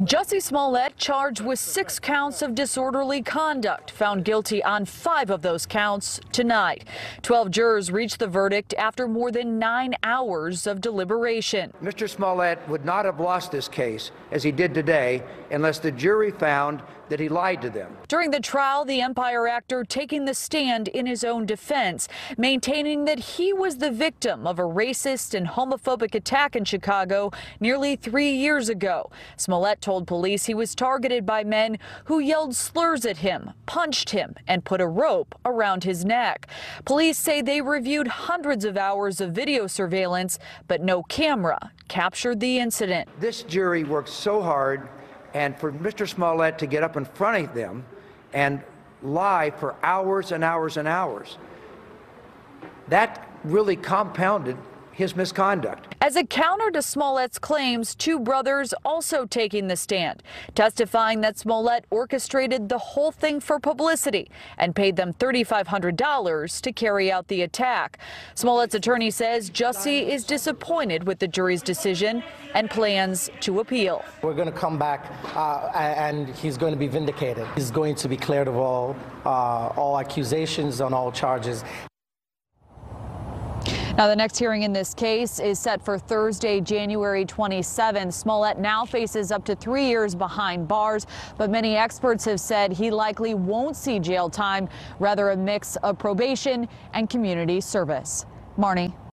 Jussie Smollett charged with 6 counts of disorderly conduct, found guilty on 5 of those counts tonight. 12 jurors reached the verdict after more than 9 hours of deliberation. Mr. Smollett would not have lost this case as he did today unless the jury found that he lied to them. During the trial, the Empire actor taking the stand in his own defense, maintaining that he was the victim of a racist and homophobic attack in Chicago nearly 3 years ago. Smollett told police he was targeted by men who yelled slurs at him, punched him, and put a rope around his neck. Police say they reviewed hundreds of hours of video surveillance, but no camera captured the incident. This jury worked so hard, and for Mr. Smollett to get up in front of them and lie for hours and hours and hours, that really compounded his misconduct. As a counter to Smollett's claims, 2 brothers also taking the stand, testifying that Smollett orchestrated the whole thing for publicity and paid them $3,500 to carry out the attack. Smollett's attorney says Jussie is disappointed with the jury's decision and plans to appeal. We're going to come back and he's going to be vindicated. He's going to be cleared of all accusations on all charges. Now, the next hearing in this case is set for Thursday, January 27th. Smollett now faces up to 3 years behind bars, but many experts have said he likely won't see jail time, rather a mix of probation and community service. Marnie.